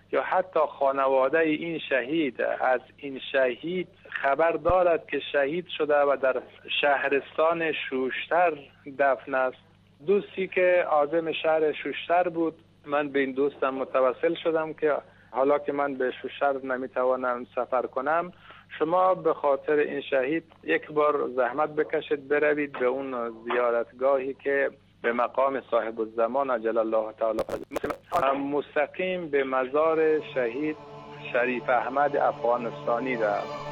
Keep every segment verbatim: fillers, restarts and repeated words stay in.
یا حتی خانواده این شهید از این شهید خبر دارد که شهید شده و در شهرستان شوشتر دفن است. دوستی که عازم شهر شوشتر بود، من به این دوستم متوسل شدم که حالا که من به شوشتر نمیتوانم سفر کنم، شما به خاطر این شهید یک بار زحمت بکشید بروید به اون زیارتگاهی که به مقام صاحب الزمان عجل الله تعالی مستقیم به مزار شهید شریف احمد افغانستانی رفت.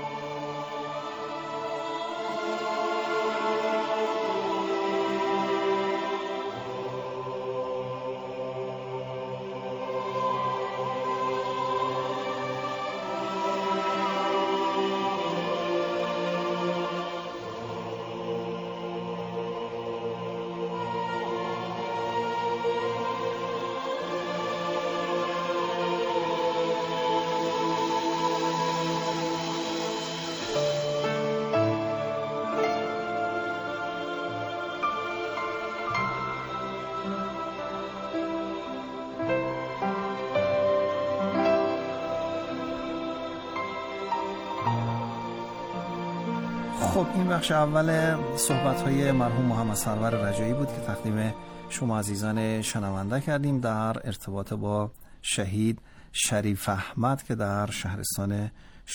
خب این بخش اول صحبت‌های مرحوم محمد سرور رجایی بود که تقدیم شما عزیزان شنونده کردیم در ارتباط با شهید شریف احمد که در شهرستان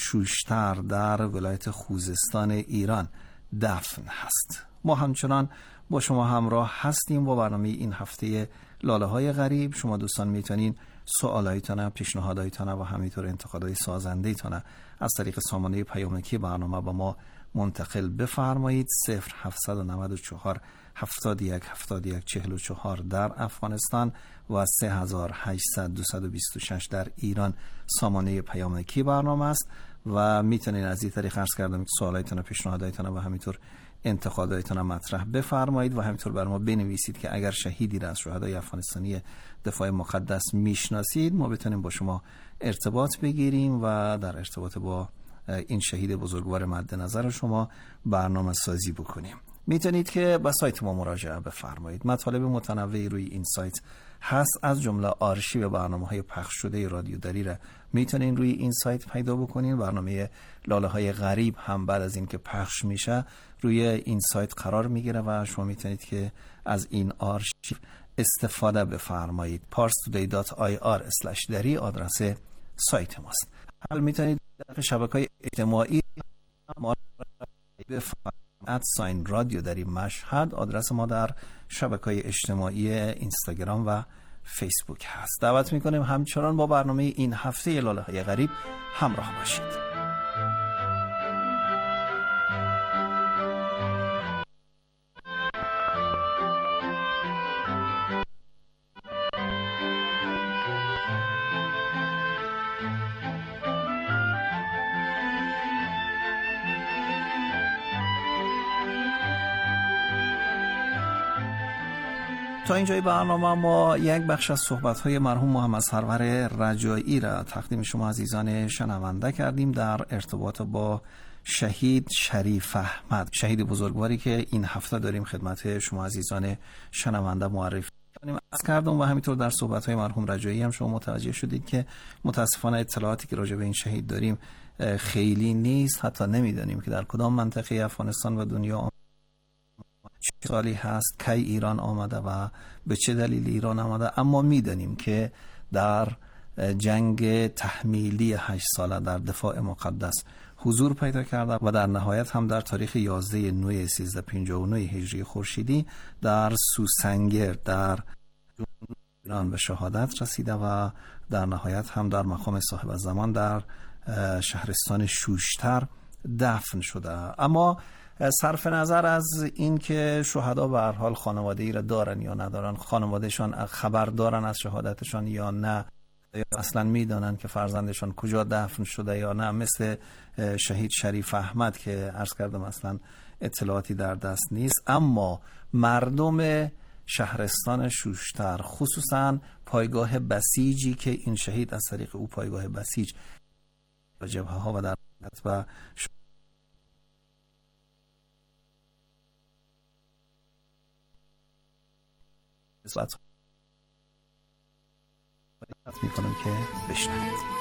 شوشتر در ولایت خوزستان ایران دفن هست. ما همچنان با شما همراه هستیم با برنامه این هفته لاله های غریب. شما دوستان میتونین سوالایتان، پیشنهادایتان و همینطور انتقادهای سازنده‌ایتان از طریق سامانه پیامکی برنامه با ما منتقل بفرمایید. صفر هفتصد و نود و چهار هفتاد و یک هفتاد و یک چهل و چهار در افغانستان و سه هزار و هشتصد دویست و بیست و شش در ایران سامانه پیامکی برنامه است و میتونین از این طریق عرض کردم که سوالایتان و پیشنهادایتان و همینطور انتقادایتان مطرح بفرمایید و همینطور بر ما بنویسید که اگر شهیدی را از شهدای افغانستانی دفاع مقدس میشناسید ما بتونیم با شما ارتباط بگیریم و در ارتباط با این شهید بزرگوار مد نظر شما برنامه سازی بکنیم. میتونید که به سایت ما مراجعه بفرمایید. مطالب متنوعی روی این سایت هست، از جمله آرشیو برنامه‌های پخش شده رادیو دری را میتونین روی این سایت پیدا بکنین. برنامه لاله های غریب هم بعد از این که پخش میشه روی این سایت قرار میگیره و شما میتونید که از این آرشیو استفاده بفرمایید. پارس تودی دات آی آر اسلش دری آدرس سایت ماست. حال میتونید در شبکه‌های اجتماعی ما ات ساین رادیو دری مشهد آدرس ما در شبکه‌های اجتماعی اینستاگرام و فیسبوک هست. دعوت میکنیم همچنان با برنامه این هفته لاله های غریب همراه باشید. تا اینجای برنامه ما یک بخش از صحبت‌های مرحوم محمد سرور رجایی را تقدیم شما عزیزان شنونده کردیم در ارتباط با شهید شریف احمد، شهید بزرگواری که این هفته داریم خدمت شما عزیزان شنونده معرفی کنیم. از کردم و همینطور در صحبت‌های مرحوم رجایی هم شما متوجه شدید که متاسفانه اطلاعاتی که راجع به این شهید داریم خیلی نیست، حتی نمی‌دانیم که در کدام منطقه افغانستان و دنیا چه سالی هست، کی ایران آمده و به چه دلیل ایران آمده. اما میدانیم که در جنگ تحمیلی هشت ساله در دفاع مقدس حضور پیدا کرده و در نهایت هم در تاریخ یازده نوامبر سیزده پنجاه و نه هجری خورشیدی در سوسنگر در ایران به شهادت رسیده و در نهایت هم در مقام صاحب الزمان در شهرستان شوشتر دفن شده. اما صرف نظر از این که شهدا به هر حال خانواده ای را دارن یا ندارن، خانوادهشان خبر دارن از شهادتشان یا نه، یا اصلا میدانن که فرزندشان کجا دفن شده یا نه، مثل شهید شریف احمد که عرض کردم اصلا اطلاعاتی در دست نیست. اما مردم شهرستان شوشتر، خصوصا پایگاه بسیجی که این شهید از طریق او پایگاه بسیج و جبهه ها و در و دعوت میکنم که بشنوید.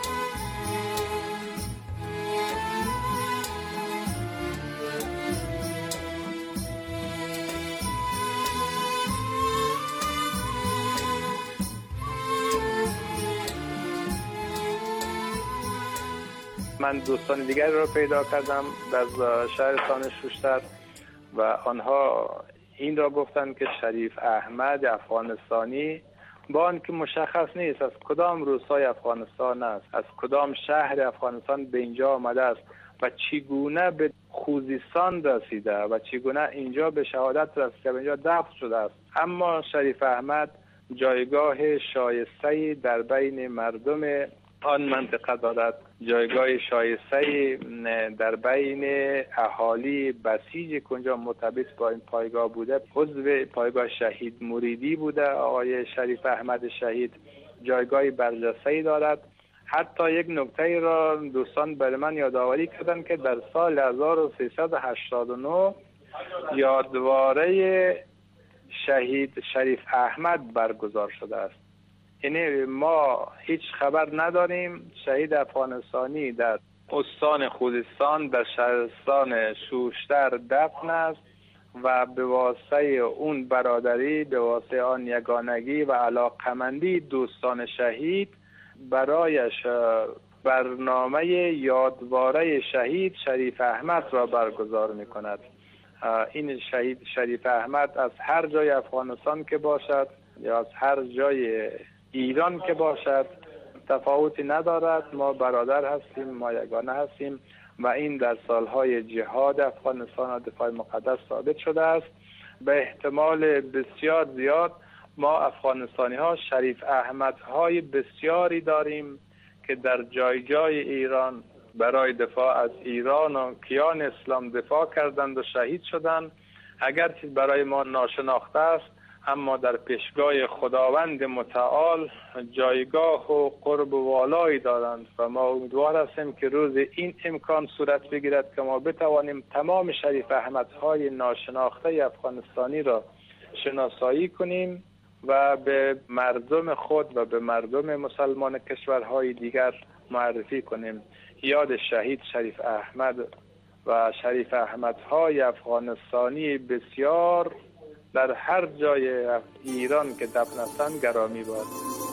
من دوستان دیگر رو پیدا کردم در شهرستان شوشتر و آنها این را گفتند که شریف احمد افغانستانی با آنکه مشخص نیست از کدام روستای افغانستان است، از کدام شهر افغانستان به اینجا آمده است و چگونه به خوزستان رسیده و چگونه اینجا به شهادت رسیده و اینجا دفن شده است. اما شریف احمد جایگاه شایسته در بین مردم آن منطقه دارد، جایگاه شایسته در بین اهالی بسیج که اونجا مرتبط با این پایگاه بوده. عضو پایگاه شهید مریدی بوده آقای شریف احمد شهید، جایگاه برجسته‌ای دارد. حتی یک نکته را دوستان برای من یادآوری کردن که در سال هزار و سیصد و هشتاد و نه یادواره شهید شریف احمد برگزار شده است. یعنی ما هیچ خبر نداریم شهید افغانستانی در استان خوزستان در شهرستان شوشتر دفن است و به واسطه اون برادری، به واسطه آن یگانگی و علاقمندی دوستان شهید برایش برنامه یادواره شهید شریف احمد را برگزار می کند. این شهید شریف احمد از هر جای افغانستان که باشد یا از هر جای ایران که باشد تفاوتی ندارد. ما برادر هستیم، ما یگانه هستیم و این در سالهای جهاد افغانستان و دفاع مقدس ثابت شده است. به احتمال بسیار زیاد ما افغانستانی ها شریف احمد های بسیاری داریم که در جای جای ایران برای دفاع از ایران و کیان اسلام دفاع کردند و شهید شدند. اگرچه برای ما ناشناخته است اما در پیشگاه خداوند متعال جایگاه و قرب و والایی دارند و ما امیدوار هستیم که روز این امکان صورت بگیرد که ما بتوانیم تمام شریف احمدهای ناشناخته افغانستانی را شناسایی کنیم و به مردم خود و به مردم مسلمان کشورهای دیگر معرفی کنیم. یاد شهید شریف احمد و شریف احمدهای افغانستانی بسیار در هر جای ایران که دفن هستند گرامی باد.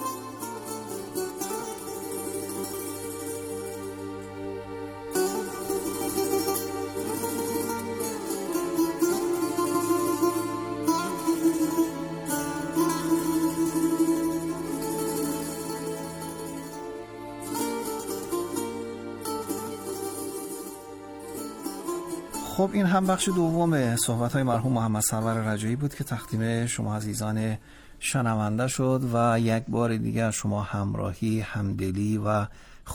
خب این هم بخش دوم صحبت‌های مرحوم محمد سرور رجایی بود که تقدیم شما عزیزان شنونده شد و یک بار دیگر شما همراهی، همدلی و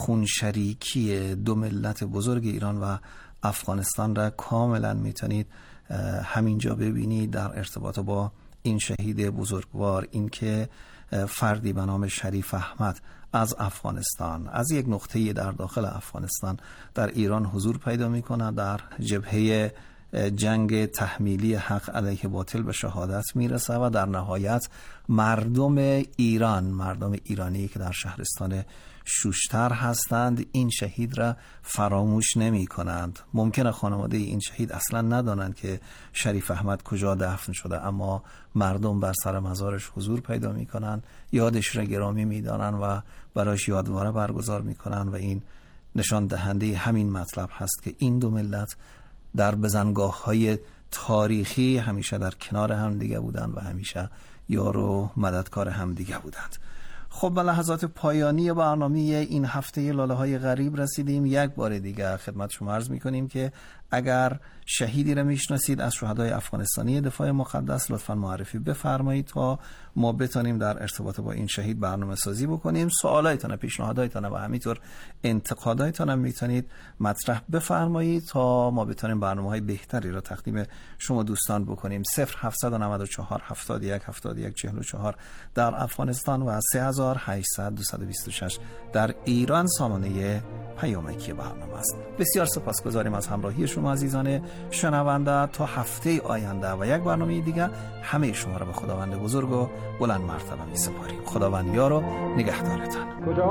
خونشریکی دو ملت بزرگ ایران و افغانستان را کاملا میتونید همینجا ببینید در ارتباط با این شهید بزرگوار، این که فردی به نام شریف احمد از افغانستان، از یک نقطه‌ای در داخل افغانستان در ایران حضور پیدا می‌کند، در جبهه جنگ تحمیلی حق علیه باطل به شهادت میرسه و در نهایت مردم ایران، مردم ایرانی که در شهرستان شوشتر هستند این شهید را فراموش نمی کنند. ممکنه خانواده این شهید اصلا ندانند که شریف احمد کجا دفن شده، اما مردم بر سر مزارش حضور پیدا می کنند، یادش را گرامی می دانند و برایش یادواره برگزار می کنند و این نشان دهنده همین مطلب هست که این دو ملت در بزنگاه های تاریخی همیشه در کنار هم دیگه بودند و همیشه یار و مددکار هم دیگه بودند. خب به لحظات پایانی برنامه این هفته لاله های غریب رسیدیم. یک بار دیگه خدمت شما عرض میکنیم که اگر شهیدی را میشناسید از شهدای افغانستانی دفاع مقدس لطفاً معرفی بفرمایید تا ما بتونیم در ارتباط با این شهید برنامه سازی بکنیم. سوالایتان، پیشنهاداتان و همینطور انتقاداتتان هم میتونید مطرح بفرمایید تا ما بتونیم برنامه‌های بهتری را تقدیم شما دوستان بکنیم. صفر هفت نه چهار هفتاد و یک هفتاد و یک چهل و چهار در افغانستان و سه هزار و هشتصد دویست و بیست و شش در ایران سامانه پیامکی برنامه است. بسیار سپاسگزاریم از همراهی شما عزیزان شنونده. تا هفته آینده و یک برنامه دیگر همه شما را به خداوند بزرگ و بلند مرتبه می سپاریم. خداوند یار و نگهدارتان.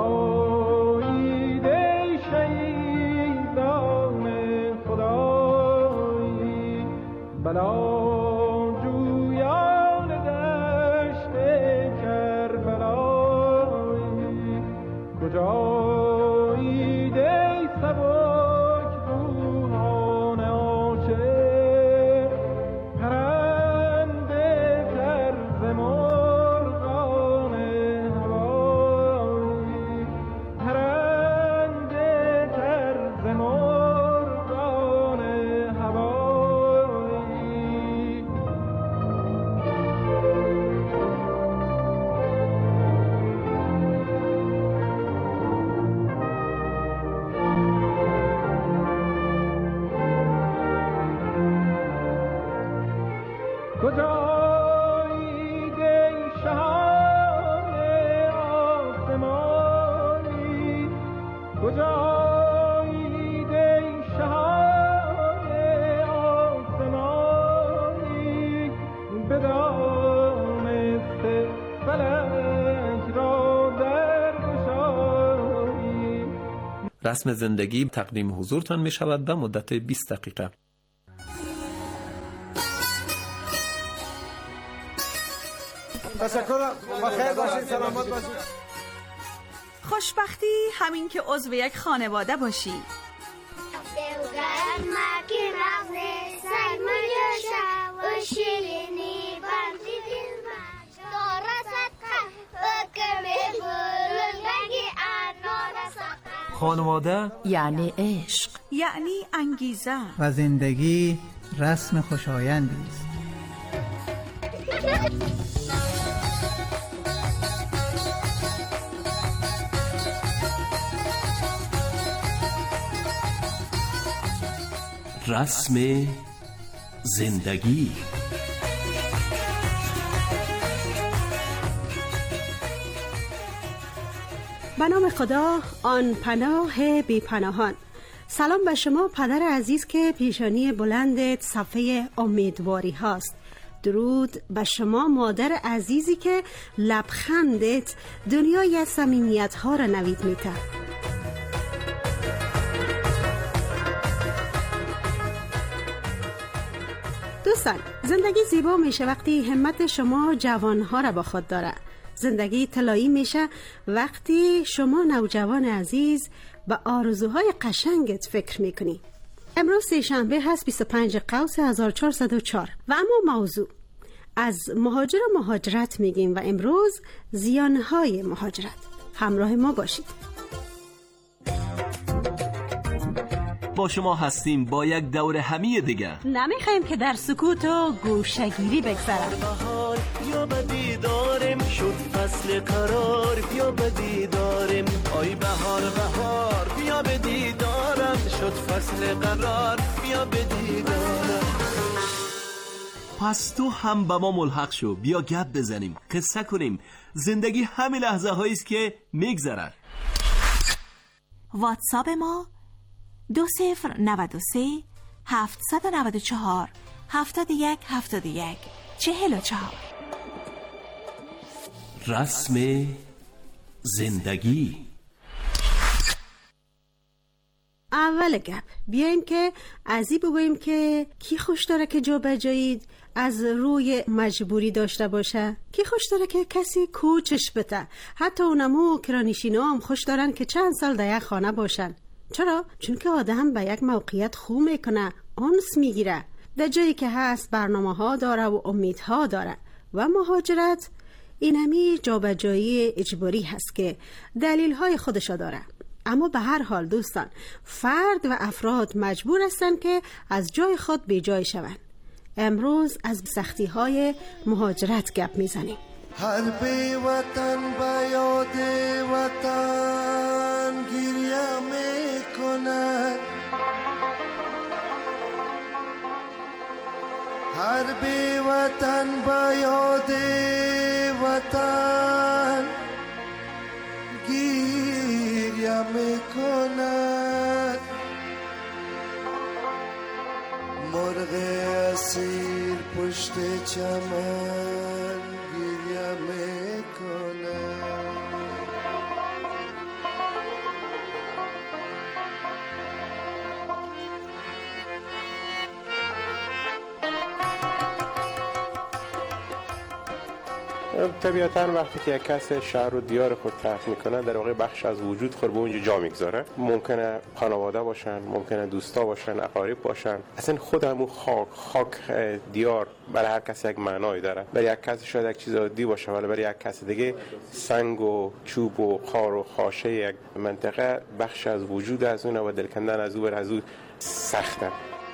کجایی دی شهیدان خدایی بلا جویان دشت کربلایی کجایی دی سبک روحان عاشق پرنده طرز مرغان هوایی پرنده طرز مرغان هوایی کجایی دی شهان آسمانی کجایی دی شهان آسمانی بدانسته فلک را در گشایی. رسم زندگی تقدیم حضورتان می شود به مدت بیست دقیقه. تشکر، بخیر باشید، سلامت باشید. خوشبختی همین که عضو یک خانواده باشی. خانواده یعنی عشق، یعنی انگیزه و زندگی رسم خوشایندی است. رسم زندگی. به نام خدا، آن پناه بی پناهان. سلام به شما پدر عزیز که پیشانی بلندت صفحه امیدواری هاست. درود به شما مادر عزیزی که لبخندت دنیای صمیمیت ها را نوید میده. دوستان، زندگی زیبا میشه وقتی همت شما جوانها را با خود داره. زندگی طلایی میشه وقتی شما نوجوان عزیز به آرزوهای قشنگت فکر میکنی. امروز سه‌شنبه هست بیست و پنج قوس هزار و چهارصد و چهار و اما موضوع از مهاجر و مهاجرت میگیم و امروز زیانهای مهاجرت. همراه ما باشید. با شما هستیم با یک دور همی دیگر. نمیخوایم که در سکوت و گوشه‌گیری بگذره. بهار بیا به دیدارم، شد فصل قرار بیا به دیدارم. آی بهار بهار بیا به دیدارم، شد فصل قرار بیا به دیدارم. پس تو هم با ما ملحق شو، بیا گپ بزنیم، قصه کنیم. زندگی همین لحظه هایی است که میگذره. واتساپ ما دو صفر نود و سه هفتصد و نود و چهار هفتاد و یک هفتاد و یک چهل و چهار. رسم زندگی. اول گپ بیایم که ازی بگوییم که کی خوش داره که جا به جایی از روی مجبوری داشته باشه، کی خوش داره که کسی کوچش بده. حتی اونمو کرانشینا هم خوش دارن که چند سال در یک خانه باشن. چرا؟ چون که آدم به یک موقعیت خوب میکنه، انس میگیره، در جایی که هست برنامه ها داره و امیدها داره. و مهاجرت این همی جابجایی اجباری هست که دلیل های خودشا داره. اما به هر حال دوستان، فرد و افراد مجبور هستن که از جای خود به جای شوند. امروز از سختی های مهاجرت گپ میزنیم. هر بی وطن به یاد وطن گریه میکنه، هر بی وطن به یاد وطن گریه میکند، مرغ اسیر پشت چمن گریه میکند. طبیعتاً وقتی که یک کس شهر و دیار خود ترک میکنه در واقع بخش از وجود خود به اونجا جا میگذاره. ممکنه خانواده باشن، ممکنه دوستا باشن، اقارب باشن. اصلا خود همون خاک خاک دیار برای هر کس یک معنایی داره. برای یک کس شاید یک چیز عادی باشه، ولی برای یک کس دیگه سنگ و چوب و خار و خاشه یک منطقه بخش از وجود از اون و دل کندن از او بر از او سخته.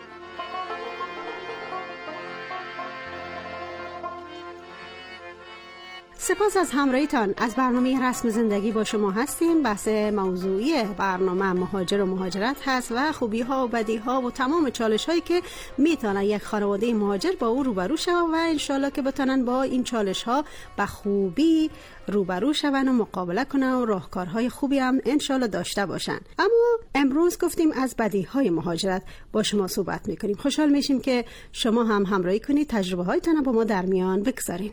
سپاس از همراهیتان. از برنامه رسم زندگی با شما هستیم. بحث موضوعی برنامه مهاجر و مهاجرت هست و خوبی ها و بدی ها و تمام چالش هایی که میتونه یک خانواده مهاجر با او روبرو شود و انشالله که بتونن با این چالش ها به خوبی روبرو شون و مقابله کنن و راهکارهای خوبی هم انشالله داشته باشن. اما امروز گفتیم از بدی های مهاجرت با شما صحبت میکنیم. خوشحال میشیم که شما هم همراهی کنید، تجربه هایتان با ما در میان بگذارین.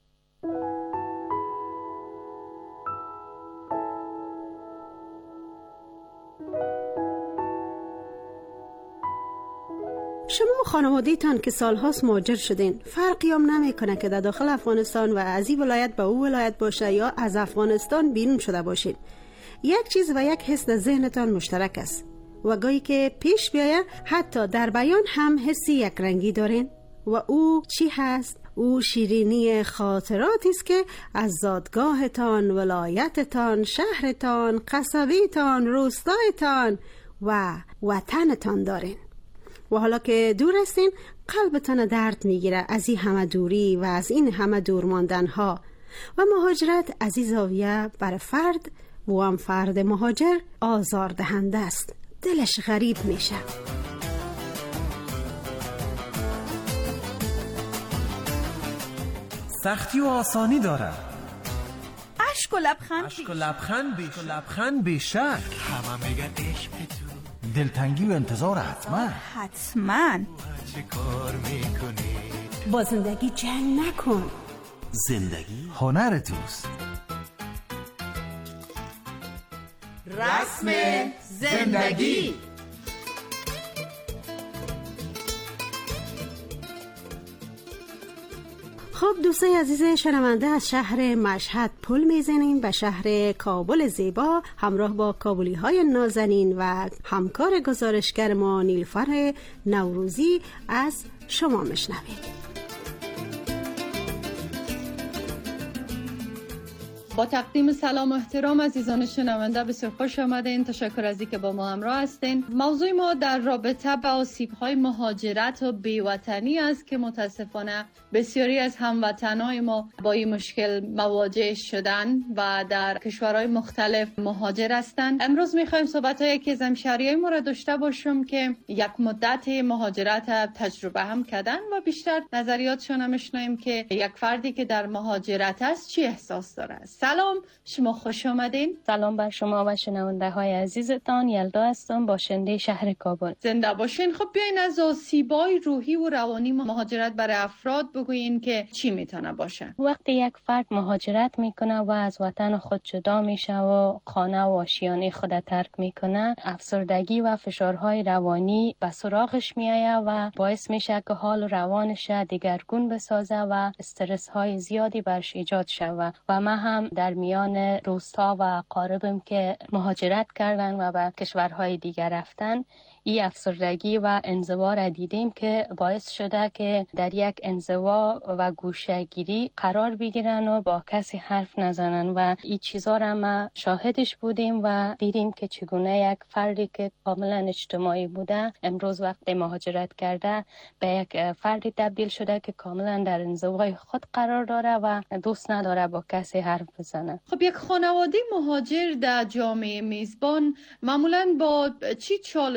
شما خانواده تان که سالهاست مهاجر شدین، فرقی هم نمیکنه که در داخل افغانستان و از این ولایت به او ولایت باشه یا از افغانستان بیرون شده باشین. یک چیز و یک حس در ذهنتان مشترک است و گاهی که پیش بیایه حتی در بیان هم حسی یک رنگی دارین. و او چی هست؟ او شیرینی خاطراتی است که از زادگاهتان، ولایتتان، شهرتان، قصبیتان، روستایتان و وطنتان دارین. و حالا که دور هستین قلبتان درد میگیره از این همه دوری و از این همه دور ماندن ها. و مهاجرت از این زاویه بر فرد و هم فرد مهاجر آزار دهنده است. دلش غریب میشه. سختی و آسانی داره، عشق و لبخند عشق و لبخند بیش و لبخند بیشک، همه میگن عشق تو، دلتنگی و انتظار حتما حتما. چه کار میکنی؟ با زندگی جنگ نکن، زندگی هنر توست. رسم زندگی. خب دوستای عزیز شنونده، از شهر مشهد پل میزنیم به شهر کابل زیبا همراه با کابلی های نازنین و همکار گزارشگر ما نیلوفر نوروزی از شما میشنویم. با تقدیم سلام و احترام عزیزان شنونده، بسیار خوش آمدین. تشکر از اینکه با ما همراه هستین. موضوع ما در رابطه با آسیب‌های مهاجرت و بیوطنی است که متاسفانه بسیاری از هموطنان ما با این مشکل مواجه شدن و در کشورهای مختلف مهاجر هستند. امروز می‌خوایم صحبت‌های یکی از همشهریای ما را داشته باشیم که یک مدت مهاجرت تجربه هم کردن و بیشتر نظریاتشون هم بشنویم که یک فردی که در مهاجرت است چی احساس داره. سلام، شما خوش آمدین. سلام بر شما و شنونده های عزیزتان. یلدا هستم، باشنده شهر کابل. زنده باشین. خب بیاین از آسیب‌های روحی و روانی مهاجرت برای افراد بگوین که چی میتونه باشه. وقتی یک فرد مهاجرت میکنه و از وطن خود جدا میشه و خانه و آشیانه خود ترک میکنه، افسردگی و فشارهای روانی به سراغش میآید و باعث میشه که حال روانش دگرگون بسازه و استرس های زیادی برش ایجاد شود. و ما هم در میان روستا و اقاربم که مهاجرت کردن و به کشورهای دیگر رفتن، این افسردگی و انزوا را دیدیم که باعث شده که در یک انزوا و گوشه‌گیری قرار بگیرن و با کسی حرف نزنن و این چیزا را ما شاهدش بودیم و دیدیم که چگونه یک فردی که کاملا اجتماعی بوده امروز وقت مهاجرت کرده به یک فردی تبدیل شده که کاملا در انزوای خود قرار داره و دوست نداره با کسی حرف بزنه. خب یک خانواده مهاجر در جامعه میزبان معمولا با چی چالش‌های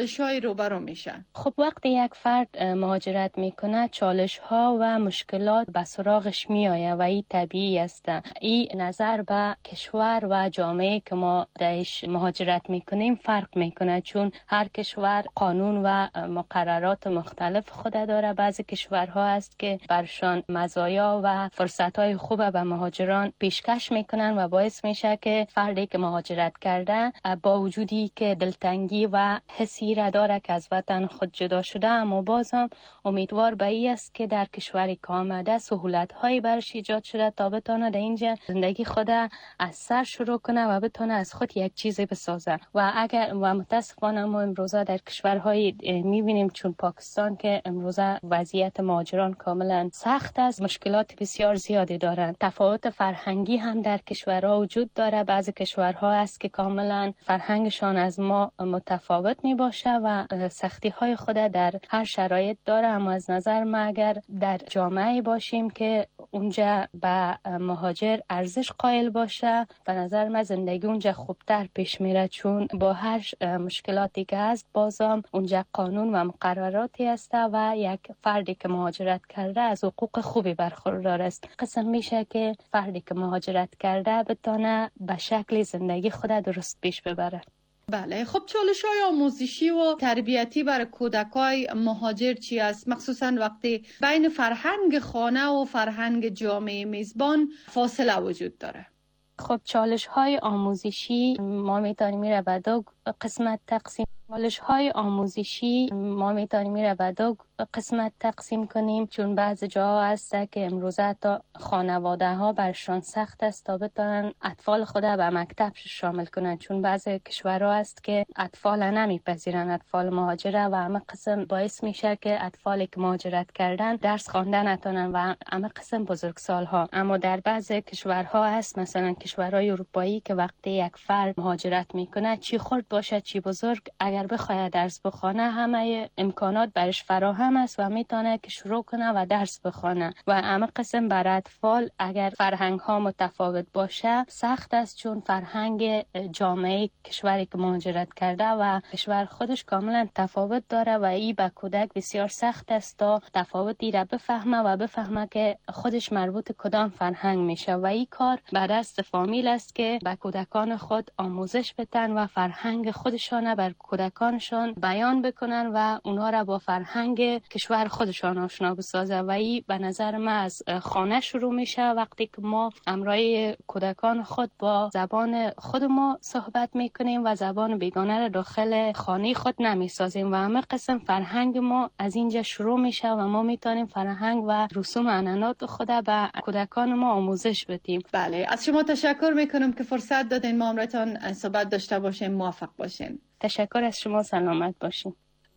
روبرو میشن؟ خب وقتی یک فرد مهاجرت میکنه چالش ها و مشکلات به سراغش میآید و این طبیعی است. این نظر به کشور و جامعه که ما درش مهاجرت میکنیم فرق میکنه، چون هر کشور قانون و مقررات مختلف خود داره. بعضی کشورها است که برشان مزایا و فرصت های خوب به مهاجران پیشکش میکنن و باعث میشه که فردی که مهاجرت کرده با وجودی که دلتنگی و حسی را داره که از وطن خود جدا شده، اما بازم امیدوار به این است که در کشوری که آمده سهولت هایی برش ایجاد شده تا بتونه در اینجا زندگی خود از سر شروع کنه و بتونه از خود یک چیزی بسازه. و اگر و متاسفانه ما امروزه در کشورهای میبینیم چون پاکستان که امروزه وضعیت مهاجران کاملا سخت است، مشکلات بسیار زیادی دارند. تفاوت فرهنگی هم در کشورها وجود داره. بعضی کشورها است که کاملا فرهنگشان از ما متفاوت می باشه و سختی های خود در هر شرایط داره. اما از نظر ما اگر در جامعه باشیم که اونجا به مهاجر ارزش قائل باشه، به نظر من زندگی اونجا خوبتر پیش میره، چون با هر مشکلاتی که هست بازم اونجا قانون و مقرراتی است و یک فردی که مهاجرت کرده از حقوق خوبی برخوردار است. قسم میشه که فردی که مهاجرت کرده بتونه به شکل زندگی خود درست پیش ببره. بله، خب چالش های آموزشی و تربیتی برای کودکای مهاجر چی است؟ مخصوصا وقتی بین فرهنگ خانه و فرهنگ جامعه میزبان فاصله وجود داره. خب چالش های آموزشی ما میتونیم میره به دو قسمت تقسیم چالش های آموزشی ما میتونیم میره به دو قسمت تقسیم کنیم، چون بعض جاها هست که امروزه تا خانواده ها برشان سخت است تا بتونن اطفال خود به مکتب شامل کنن، چون بعض کشورها هست که اطفال نمیپذیرن، اطفال مهاجره، و همه قسم باعث میشه که اطفالی که مهاجرت کردن درس خواندن نتونن و همه قسم بزرگسالها. اما در بعض کشورها هست، مثلا کشورهای اروپایی، که وقتی یک فرد مهاجرت میکنه چی خرد باشه چی بزرگ، اگر بخواد درس بخونه همه امکانات برش فراهم است و میتونه که شروع کنه و درس بخونه. و همه قسم برای اطفال اگر فرهنگ ها متفاوت باشه سخت است، چون فرهنگ جامعه کشوری که مهاجرت کرده و کشور خودش کاملا تفاوت داره و این به کودک بسیار سخت است تا تفاوتی را بفهمه و بفهمه که خودش مربوط کدام فرهنگ میشه. و این کار بر دست فامیل است که به کودکان خود آموزش بدن و فرهنگ خودشان بر کودکانشان بیان بکنن و اونها را با فرهنگ کشور خودشان آشنا بسازه. و این به نظر من از خانه شروع میشه، وقتی که ما همراه کودکان خود با زبان خود ما صحبت میکنیم و زبان بیگانه را داخل خانه خود نمیسازیم و همه قسم فرهنگ ما از اینجا شروع میشه و ما میتونیم فرهنگ و رسوم عنعنات خود به کودکان ما آموزش بدیم. بله، از شما تشکر میکنم که فرصت دادین ما امروز صحبت داشته باشیم. موفق باشین. تشکر از شما، سلامت باشین.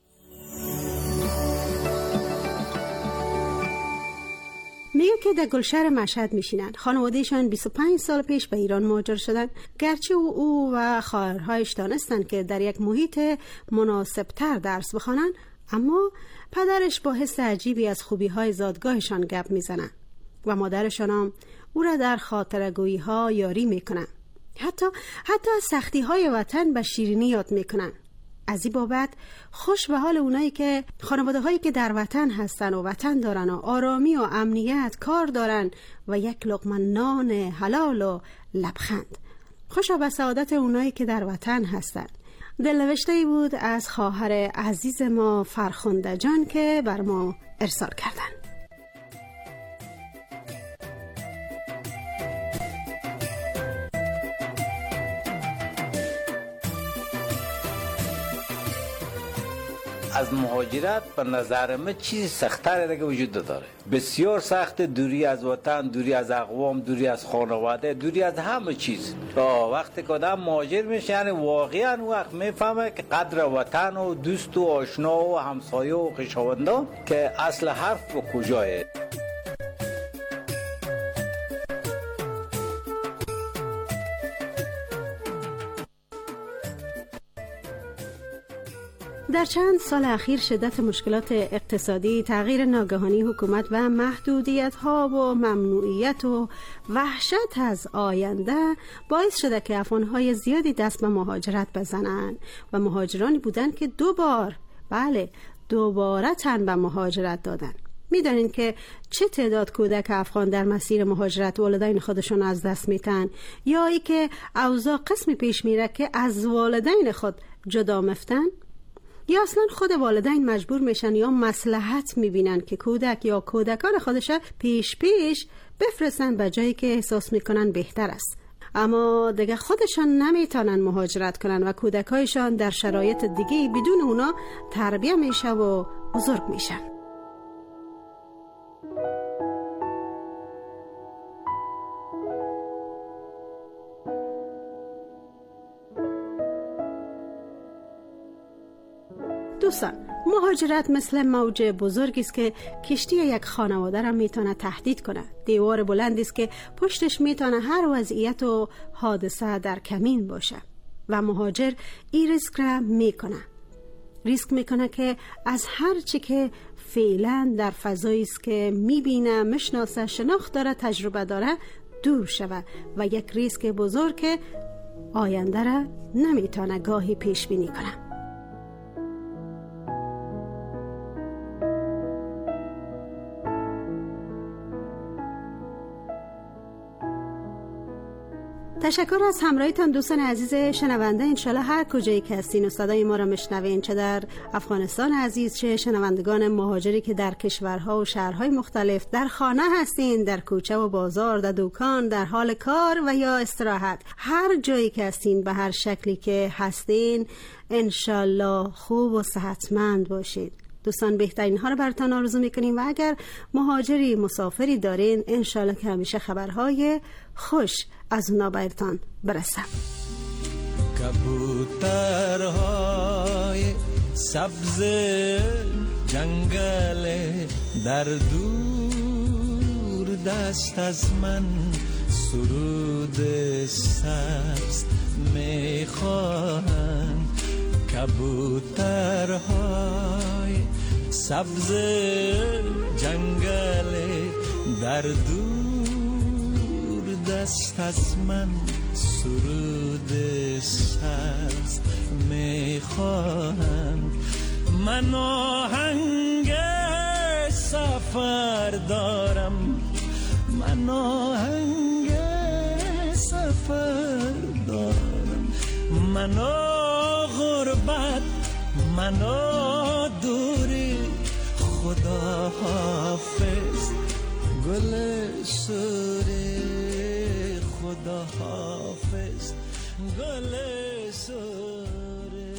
میگه که در گلشهر مشهد میشینن. خانوادهشان بیست و پنج سال پیش به ایران مهاجر شدن. گرچه او, او و خواهرهایش دانستن که در یک محیط مناسبتر درس بخوانن، اما پدرش با حس عجیبی از خوبی‌های زادگاهشان گپ میزنن و مادرشان هم او را در خاطرگویی ها یاری میکنن. حتی حتی از سختی های وطن به شیرینی یاد میکنن. از این بابت خوش به حال اونایی که خانواده هایی که در وطن هستن و وطن دارن و آرامی و امنیت کار دارن و یک لقمه نان حلال و لبخند. خوش به سعادت اونایی که در وطن هستن. دلنوشته‌ای بود از خواهر عزیز ما فرخنده جان که بر ما ارسال کردن. از مهاجرت به نظر من چیز سخت‌تر دیگه وجود داره. بسیار سخت، دوری از وطن، دوری از اقوام، دوری از خانواده، دوری از همه چیز. تا وقتی که آدم مهاجر میشه یعنی واقعا وقت میفهمه که قدر وطن و دوست و آشنا و همسایه و خویشاوندان که اصل حرف و کجایه. در چند سال اخیر شدت مشکلات اقتصادی، تغییر ناگهانی حکومت و محدودیت‌ها و ممنوعیت و وحشت از آینده باعث شده که افغان‌های زیادی دست به مهاجرت بزنند و مهاجرانی بودند که دو بار بله، دوباره تن به مهاجرت دادن. میدانین که چه تعداد کودک افغان در مسیر مهاجرت والدین خودشون از دست میتن، یا ای که اوضاع قسمی پیش میره که از والدین خود جدا مفتن، یا اصلا خود والدین مجبور میشن یا مصلحت میبینن که کودک یا کودکان خودش پیش پیش بفرستن به جایی که احساس میکنن بهتر است. اما دیگه خودشان نمیتونن مهاجرت کنن و کودکایشان در شرایط دیگه بدون اونا تربیه میشه و بزرگ میشن. دوستان، مهاجرت مثل موج بزرگی است که کشتی یک خانواده را میتونه تهدید کنه. دیوار بلندی است که پشتش میتونه هر وضعیت و حادثه در کمین باشه و مهاجر این ریسک را میکنه. ریسک میکنه که از هر چی که فعلا در فضایی است که میبینه، مشناسه، شناخت داره، تجربه داره دور شوه و یک ریسک بزرگ که آینده را نمیتونه گاهی پیش بینی کنه. تشکر از همراهیتان دوستان عزیز شنونده. انشالله هر کجایی که هستین و صدای ما را مشنوین، چه در افغانستان عزیز، چه شنوندگان مهاجری که در کشورها و شهرهای مختلف در خانه هستین، در کوچه و بازار، در دکان، در حال کار و یا استراحت، هر جایی که هستین، به هر شکلی که هستین، انشالله خوب و صحتمند باشید. دوستان بهترین ها رو براتون آرزو میکنیم و اگر مهاجری مسافری دارین، انشالله که همیشه خبرهای خوش از اونا براتون برسه. کبوترهای سبز جنگل در دور دست از من سرود سبز میخواهند. کبوترهای سبز جنگل در دور دست از من سرود سبز میخواهند. من آهنگ سفر دارم، من آهنگ سفر دارم، من غربت، من دوری، خدا حافظ گل سوری، خدا حافظ گل سوری.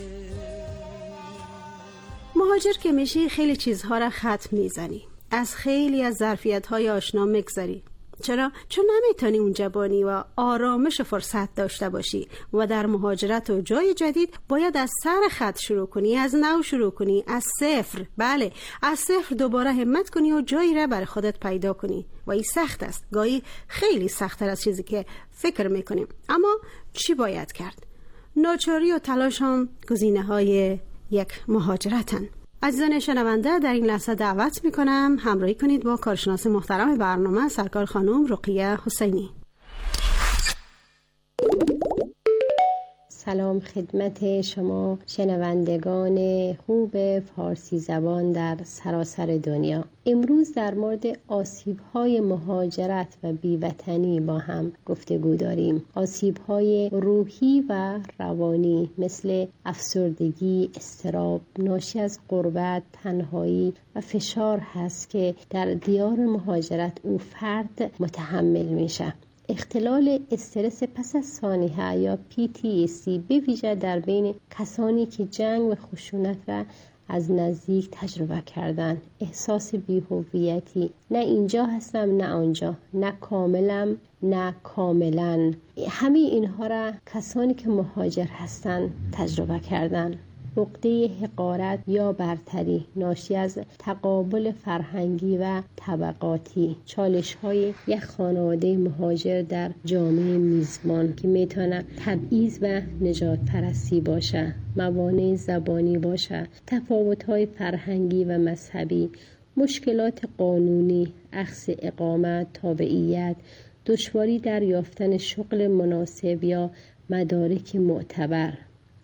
مهاجر که میشی خیلی چیزها را خط میزنی، از خیلی از ظرفیت‌های آشنا میگذری. چرا؟ چون نمیتونی اونجا بانی و آرامش و فرصت داشته باشی و در مهاجرت و جای جدید باید از سر خط شروع کنی، از نو شروع کنی، از صفر. بله، از صفر دوباره همت کنی و جایی را برای خودت پیدا کنی و این سخت است، گاهی خیلی سخت‌تر از چیزی که فکر میکنیم. اما چی باید کرد؟ ناچاری و تلاش هم گزینه‌های یک مهاجرتن. عزیزان شنونده، در این لحظه دعوت میکنم همراهی کنید با کارشناس محترم برنامه سرکار خانم رقیه حسینی. سلام خدمت شما شنوندگان خوب فارسی زبان در سراسر دنیا. امروز در مورد آسیب‌های مهاجرت و بیوطنی با هم گفتگو داریم. آسیب‌های روحی و روانی مثل افسردگی، اضطراب ناشی از غربت، تنهایی و فشار هست که در دیار مهاجرت او فرد متحمل میشه. اختلال استرس پس از سانحه یا پی تی اس دی به ویژه در بین کسانی که جنگ و خشونت را از نزدیک تجربه کردن، احساس بی‌هویتی، نه اینجا هستم نه آنجا، نه کاملم نه کاملا، همه اینها را کسانی که مهاجر هستند تجربه کردن. عقده حقارت یا برتری ناشی از تقابل فرهنگی و طبقاتی، چالش‌های یک خانواده مهاجر در جامعه میزبان که میتونه تبعیض و نجات پرستی باشه، موانع زبانی باشه، تفاوت‌های فرهنگی و مذهبی، مشکلات قانونی، اخذ اقامت، تابعیت، دشواری در یافتن شغل مناسب یا مدارک معتبر،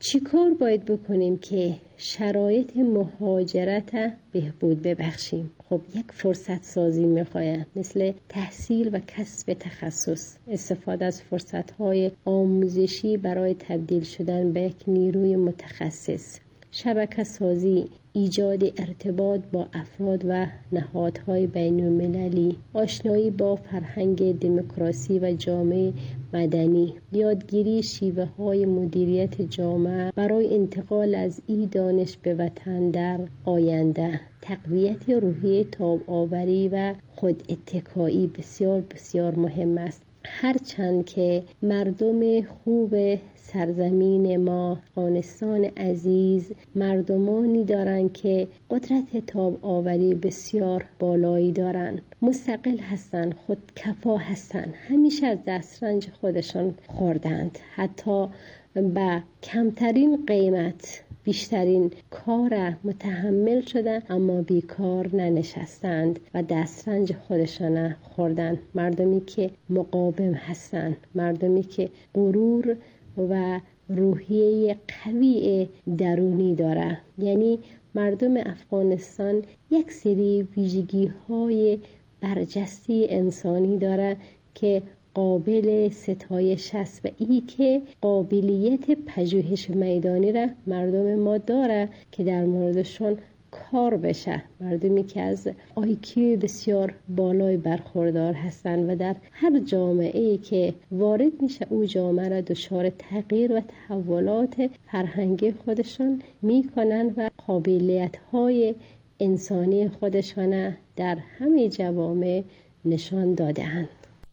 چی کار باید بکنیم که شرایط مهاجرت بهبود ببخشیم؟ خب یک فرصت سازی میخواید، مثل تحصیل و کسب تخصص، استفاده از فرصتهای آموزشی برای تبدیل شدن به یک نیروی متخصص، شبکه سازی، ایجاد ارتباط با افراد و نهادهای بین‌المللی، آشنایی با فرهنگ دموکراسی و جامعه مدنی، یادگیری شیوه های مدیریت جامعه برای انتقال از این دانش به وطن در آینده، تقویت روحیه تاب‌آوری و خود اتکایی بسیار بسیار مهم است. هرچند که مردم خوب سرزمین ما، افغانستان عزیز، مردمانی دارند که قدرت تاب‌آوری بسیار بالایی دارند، مستقل هستند، خودکفا هستند، همیشه از دسترنج خودشان خوردند، حتی با کمترین قیمت بیشترین کار متحمل شدن اما بیکار ننشستند و دسترنج خودشان خوردند. مردمی که مقاوم هستند، مردمی که غرور و روحیه قوی درونی داره. یعنی مردم افغانستان یک سری ویژگی های برجسته انسانی داره که قابل ستایش است و ای که قابلیت پژوهش میدانی را مردم ما داره که در موردشون کار بشه. مردمی که از آی کیو بسیار بالای برخوردار هستند و در هر جامعه‌ای که وارد میشه او جامعه را دچار تغییر و تحولات فرهنگی خودشان میکنن و قابلیت‌های انسانی خودشان در همه جوامع نشان داده‌اند.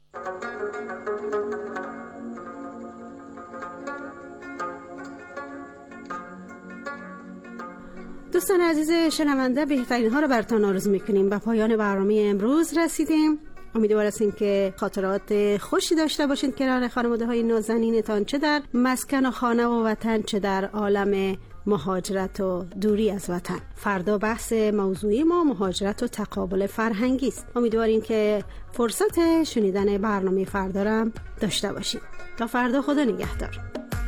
دوستان عزیز شنونده، بهترین ها رو براتون آرزو میکنیم. به پایان برنامه امروز رسیدیم. امیدوار هستیم که خاطرات خوشی داشته باشید کنار خانواده های نازنینتان، چه در مسکن و خانه و وطن، چه در عالم مهاجرت و دوری از وطن. فردا بحث موضوعی ما مهاجرت و تقابل فرهنگی است. امیدواریم که فرصت شنیدن برنامه فردا را داشته باشید. تا فردا، خدا نگهدار.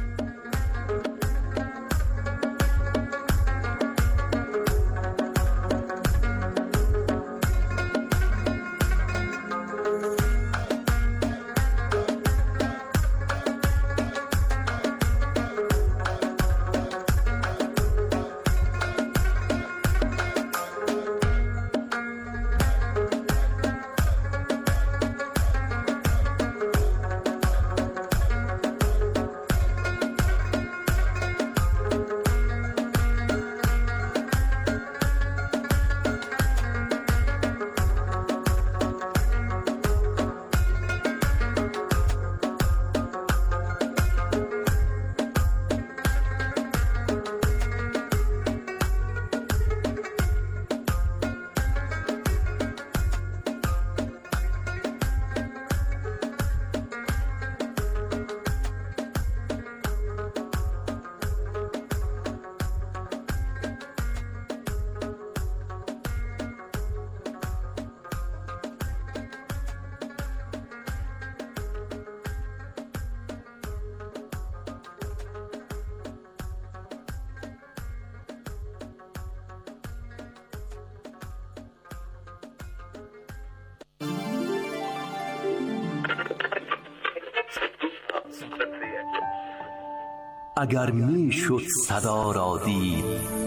اگر می شد صدا را دید،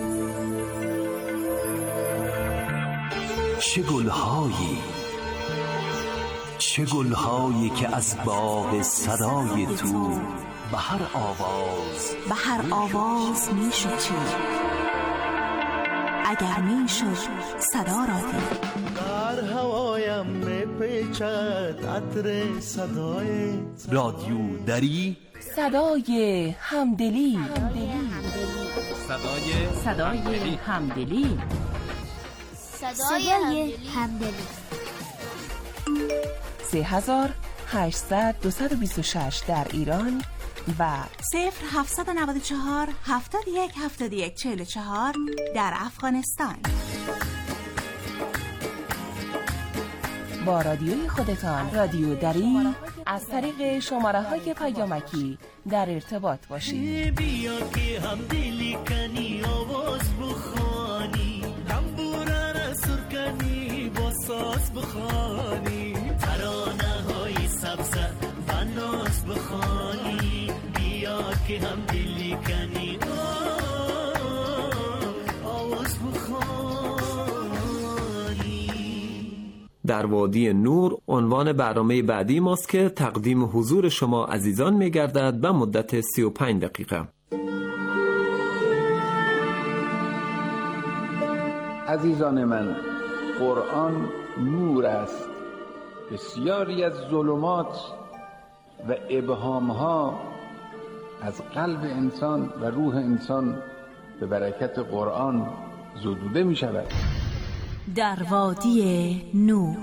چه گلهایی چه گلهایی که از باغ صدای تو به هر آواز به هر آواز می شد چید. اگر می شد صدا را دید، در هوایم می پیچد عطر صدای رادیو دری، صدای همدلی، صدای صدای همدلی، صدای همدلی. سه هزار هشتصد دویست و بیست و شش در ایران و صفر هفتصد و نود و چهار هفتاد و یک هفتاد و یک چهل و چهار در افغانستان. با رادیوی خودتان، رادیو دری، از طریق شماره های پیامکی در ارتباط باشید. بیا که هم دلی کنی آواز بخوانی، تنبوره را سر کنی با ساز بخوانی، ترانه های سبزه و ناز بخوانی، بیا که هم دلی کنی آواز بخوانی. در وادی نور عنوان برنامه بعدی ماست که تقدیم حضور شما عزیزان می‌گردد به مدت سی و پنج دقیقه. عزیزان من، قرآن نور است. بسیاری از ظلمات و ابهامها از قلب انسان و روح انسان به برکت قرآن زدوده می شود. در وادی نور.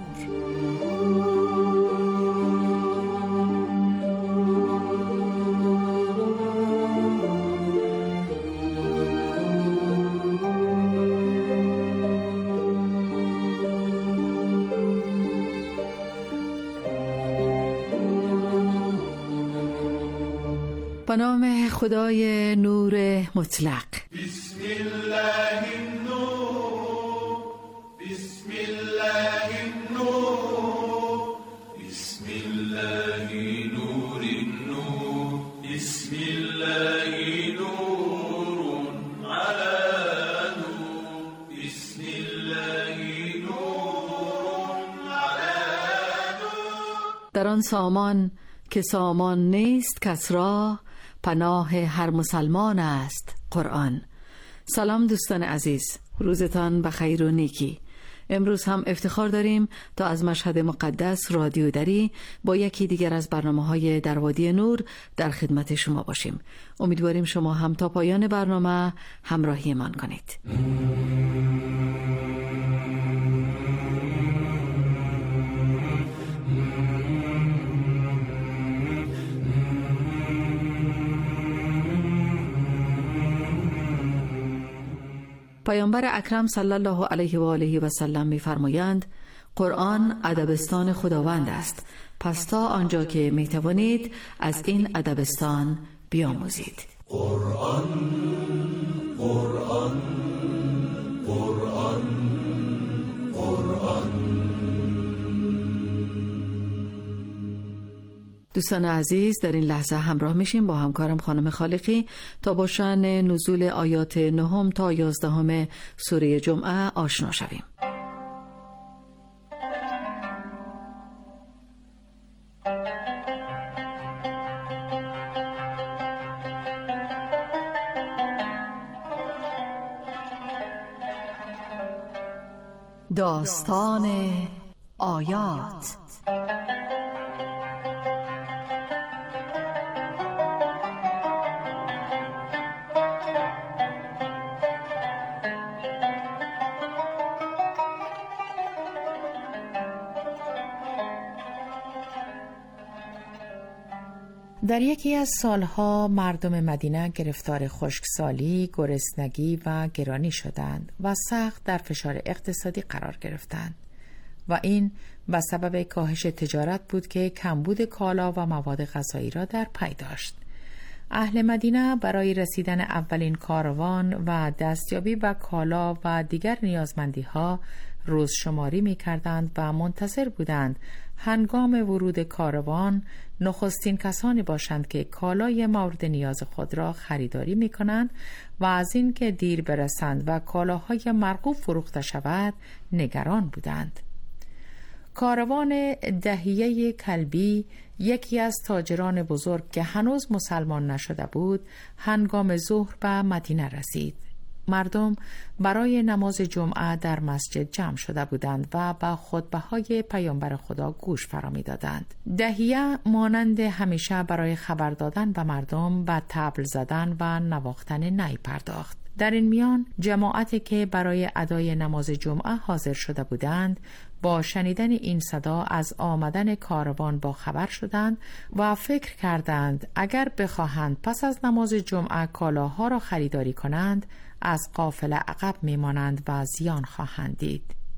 به نام خدای نور مطلق. بسم الله النور، بسم الله النور، بسم الله نور النور، بسم الله نور على نور، بسم الله نور على نور. در آن سامان که سامان نیست کس را، پناه هر مسلمان است قرآن. سلام دوستان عزیز، روزتان بخیر و نیکی. امروز هم افتخار داریم تا از مشهد مقدس رادیو دری با یکی دیگر از برنامه‌های در وادی نور در خدمت شما باشیم. امیدواریم شما هم تا پایان برنامه همراهی من کنید. پیامبر اکرم صلی الله علیه و آله و سلم می‌فرمایند قرآن ادبستان خداوند است، پس تا آنجا که می‌توانید از این ادبستان بیاموزید. قرآن قرآن قرآن قرآن. دوستان عزیز، در این لحظه همراه میشیم با همکارم خانم خالقی تا با شأن نزول آیات نهم تا یازدهم سوره جمعه آشنا شویم. داستان آیات. در یکی از سالها مردم مدینه گرفتار خشکسالی، گرسنگی و گرانی شدند و سخت در فشار اقتصادی قرار گرفتند و این به سبب کاهش تجارت بود که کمبود کالا و مواد غذایی را در پی داشت. اهل مدینه برای رسیدن اولین کاروان و دستیابی به کالا و دیگر نیازمندی ها روز شماری می کردند و منتظر بودند هنگام ورود کاروان نخستین کسانی باشند که کالای مورد نیاز خود را خریداری می کنند و از این که دیر برسند و کالاهای مرغوب فروخته شود نگران بودند. کاروان دهیه کلبی، یکی از تاجران بزرگ که هنوز مسلمان نشده بود، هنگام ظهر به مدینه رسید. مردم برای نماز جمعه در مسجد جمع شده بودند و با خطبه‌های پیامبر خدا گوش فرا می‌دادند. دهیه مانند همیشه برای خبر دادن به مردم به طبل زدن و نواختن نی پرداخت. در این میان جماعتی که برای ادای نماز جمعه حاضر شده بودند با شنیدن این صدا از آمدن کاروان با خبر شدند و فکر کردند اگر بخواهند پس از نماز جمعه کالاها را خریداری کنند از قافله عقب میمانند و زیان خواهند دید.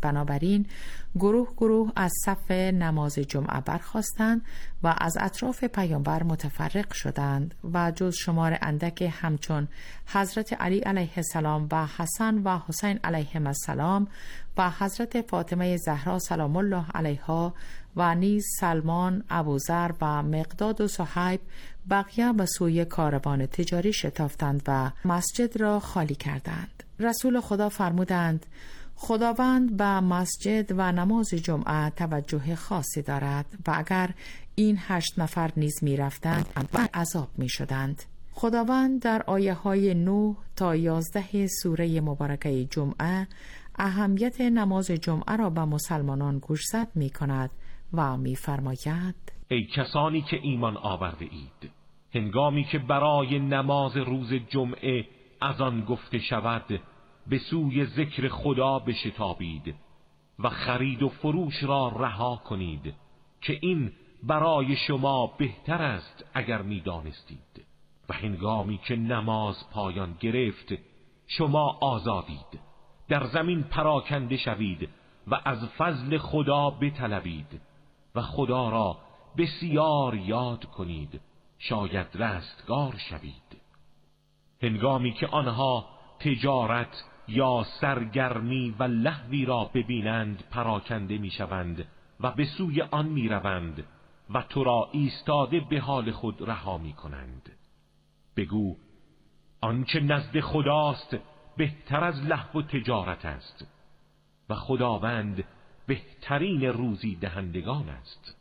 بنابراین گروه گروه از صف نماز جمعه برخاستند و از اطراف پیامبر متفرق شدند و جز شمار اندک همچون حضرت علی علیه السلام و حسن و حسین علیهم السلام و حضرت فاطمه زهرا سلام الله علیها و نیز سلمان، ابوذر و مقداد و صهیب بقیه به سوی کاروان تجاری شتافتند و مسجد را خالی کردند. رسول خدا فرمودند خداوند به مسجد و نماز جمعه توجه خاصی دارد و اگر این هشت نفر نیز می رفتند و عذاب می شدند. خداوند در آیه های نه تا یازده سوره مبارکه جمعه اهمیت نماز جمعه را به مسلمانان گوشزد می کند و می فرماید ای کسانی که ایمان آورده اید، هنگامی که برای نماز روز جمعه از آن گفته شود به سوی ذکر خدا بشتابید و خرید و فروش را رها کنید که این برای شما بهتر است اگر می دانستید. و هنگامی که نماز پایان گرفت شما آزادید، در زمین پراکنده شوید و از فضل خدا بطلبید و خدا را بسیار یاد کنید، شاید رستگار شوید. هنگامی که آنها تجارت یا سرگرمی و لهوی را ببینند پراکنده میشوند و به سوی آن میروند و تو را ایستاده به حال خود رها میکنند. بگو آنچه نزد خداست بهتر از لهو و تجارت است و خداوند بهترین روزی دهندگان است.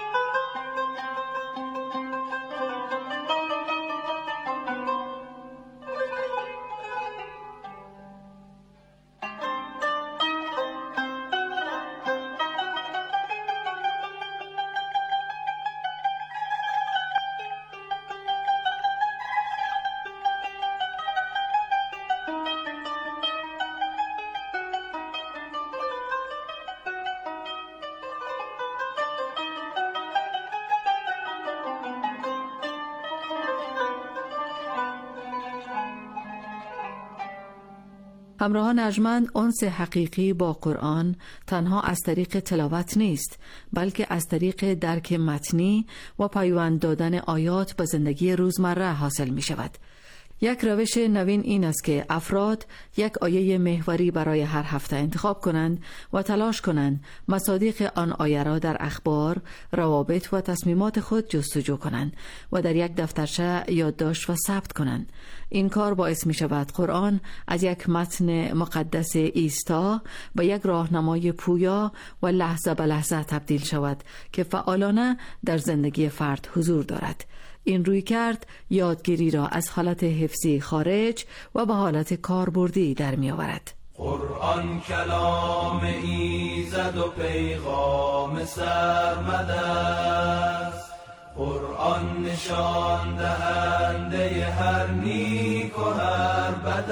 همراهان ارجمند، انس حقیقی با قرآن تنها از طریق تلاوت نیست، بلکه از طریق درک متنی و پیوند دادن آیات به زندگی روزمره حاصل می شود. یک روش نوین این است که افراد یک آیه محوری برای هر هفته انتخاب کنند و تلاش کنند مصادیق آن آیه را در اخبار، روابط و تصمیمات خود جستجو کنند و در یک دفترچه یادداشت و ثبت کنند. این کار باعث می شود قرآن از یک متن مقدس ایستا به یک راهنمای پویا و لحظه به لحظه تبدیل شود که فعالانه در زندگی فرد حضور دارد. این روی کرد یادگیری را از حالت حفظی خارج و به حالت کاربردی در می آورد. قرآن کلام ایزد و پیغام سرمد است، قرآن نشان دهنده هر نیک و هر بد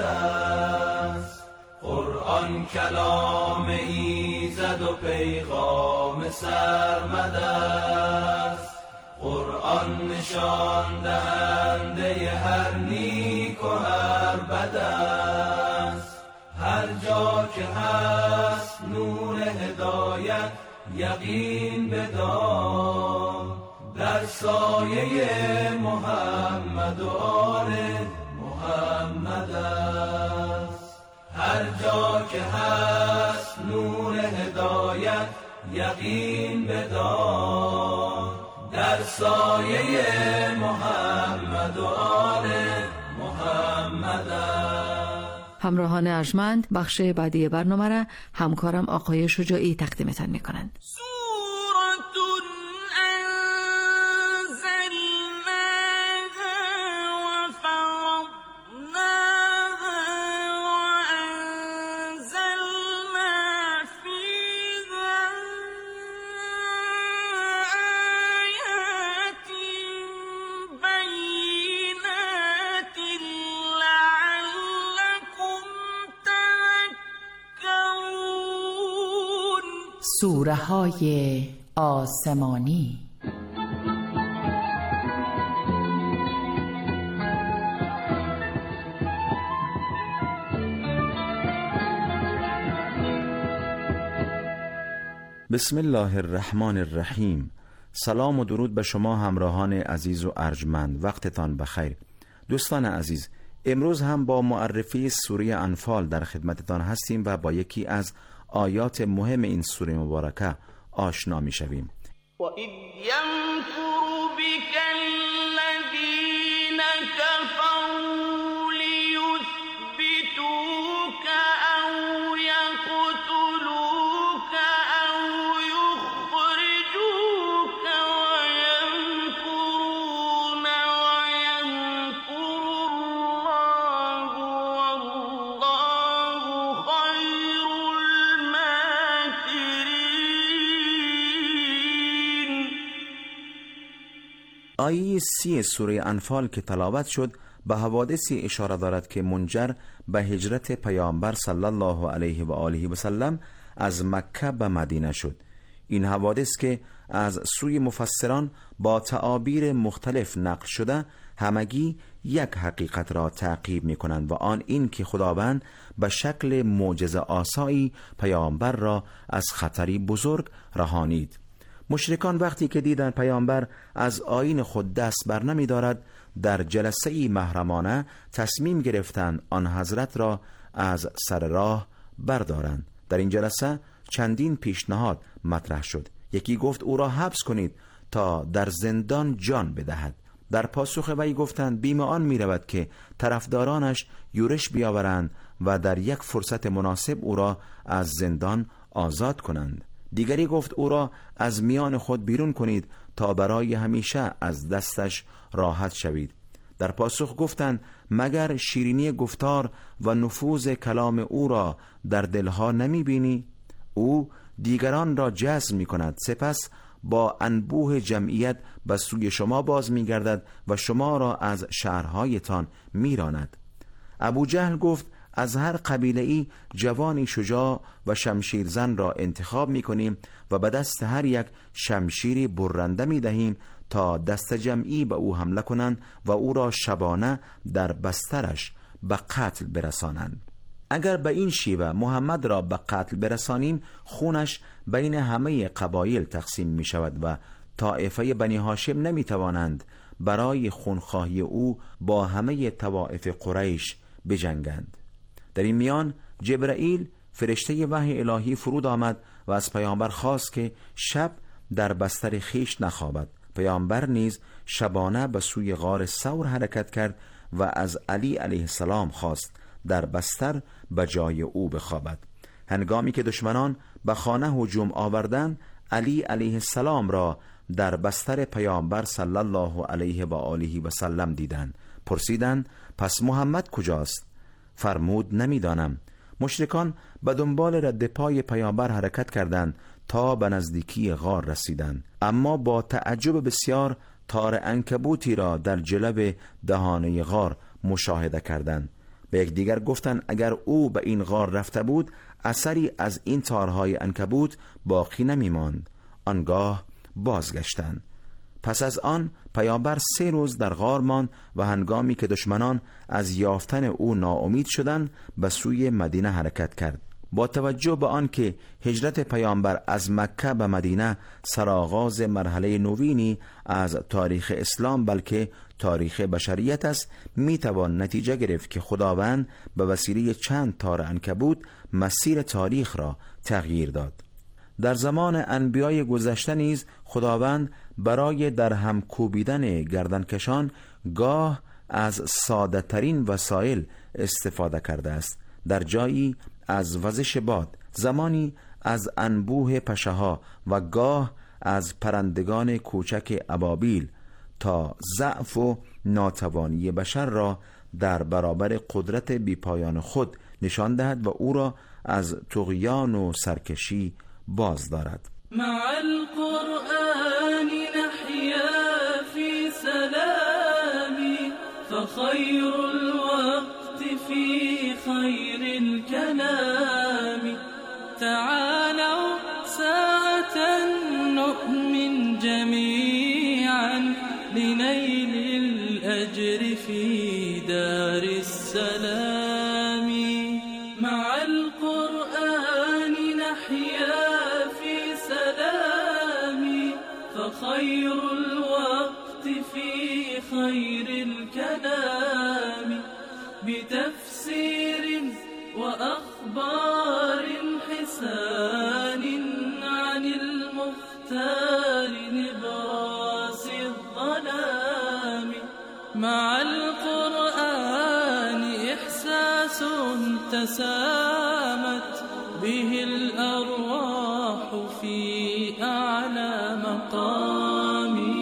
است. قرآن کلام ایزد و پیغام سرمد است، قرآن نشان دهنده هر نیک و هر بد است. هر جا که هست نور هدایت یقین بدان، در سایه محمد و آل محمد است. هر جا که هست نور هدایت یقین بدان، در سایه محمد و آل محمد است. همراهان ارجمند، بخش بعدی برنامه را همکارم آقای شجاعی تقدیمتان می‌کنند. سوره های آسمانی. بسم الله الرحمن الرحیم. سلام و درود به شما همراهان عزیز و ارجمند، وقتتان بخیر. دوستان عزیز، امروز هم با معرفی سوره انفال در خدمتتان هستیم و با یکی از آیات مهم این سوره مبارکه آشنا می شویم. و اذ یمکر بک الذین کفروا لیثبتوک او یقتلوک او یخرجوک و یمکرون و یمکر الله والله خیر الماکرین. آیه سی سوره انفال که تلاوت شد به حوادثی اشاره دارد که منجر به هجرت پیامبر صلی الله علیه و آله و سلم از مکه به مدینه شد. این حوادث که از سوی مفسران با تعابیر مختلف نقل شده همگی یک حقیقت را تعقیب می کنند و آن این که خداوند به شکل معجزه آسایی پیامبر را از خطری بزرگ رهانید. مشرکان وقتی که دیدن پیامبر از آیین خود دست بر نمی دارد، در جلسه محرمانه تصمیم گرفتند آن حضرت را از سر راه بردارند. در این جلسه چندین پیشنهاد مطرح شد. یکی گفت او را حبس کنید تا در زندان جان بدهد. در پاسخ وی گفتند بیم آن می رود که طرفدارانش یورش بیاورند و در یک فرصت مناسب او را از زندان آزاد کنند. دیگری گفت او را از میان خود بیرون کنید تا برای همیشه از دستش راحت شوید. در پاسخ گفتند مگر شیرینی گفتار و نفوذ کلام او را در دلها نمی بینی؟ او دیگران را جذب می کند، سپس با انبوه جمعیت به سوی شما باز می گردد و شما را از شهرهایتان می راند. ابو جهل گفت از هر قبیله ای جوانی شجاع و شمشیر زن را انتخاب می کنیم و به دست هر یک شمشیری برنده می دهیم تا دست جمعی به او حمله کنند و او را شبانه در بسترش به قتل برسانند. اگر به این شیوه محمد را به قتل برسانیم خونش بین همه قبایل تقسیم می شود و طائفه بنی هاشم نمی توانند برای خونخواهی او با همه طوائف قریش بجنگند. در این میان جبرائیل فرشته وحی الهی فرود آمد و از پیامبر خواست که شب در بستر خیش نخوابد. پیامبر نیز شبانه به سوی غار ثور حرکت کرد و از علی علیه السلام خواست در بستر به جای او بخوابد. هنگامی که دشمنان به خانه هجوم آوردند علی علیه السلام را در بستر پیامبر صلی الله علیه و آله و سلم دیدند. پرسیدند پس محمد کجاست؟ فرمود نمیدانم. مشرکان به دنبال رد پای پیامبر حرکت کردند تا به نزدیکی غار رسیدند، اما با تعجب بسیار تار عنکبوتی را در جلب دهانه غار مشاهده کردند. به یکدیگر گفتند اگر او به این غار رفته بود اثری از این تارهای عنکبوت باقی نمی ماند. آنگاه بازگشتند. پس از آن پیامبر سه روز در غار ماند و هنگامی که دشمنان از یافتن او ناامید شدند به سوی مدینه حرکت کرد. با توجه به آن که هجرت پیامبر از مکه به مدینه سرآغاز مرحله نوینی از تاریخ اسلام بلکه تاریخ بشریت است، می توان نتیجه گرفت که خداوند به وسیله چند تار عنکبوت مسیر تاریخ را تغییر داد. در زمان انبیای گذشته نیز خداوند برای در هم کوبیدن گردنکشان گاه از ساده ترین وسایل استفاده کرده است. در جایی از وزش باد، زمانی از انبوه پشه‌ها و گاه از پرندگان کوچک ابابیل تا ضعف و ناتوانی بشر را در برابر قدرت بیپایان خود نشان دهد و او را از طغیان و سرکشی باز دارد. مع القرآن نحيا في سلام فخير الوقت في خير الكلام تعالوا ساعة نؤمن جميعا لنيل الأجر في دار السلام مع القرآن نحيا في سلام خير الوقت في خير الكلام بتفسير وأخبار حسان عن المختار نبراس الظلام مع القرآن إحساس تسامت به الأرواح في أعلى مقام.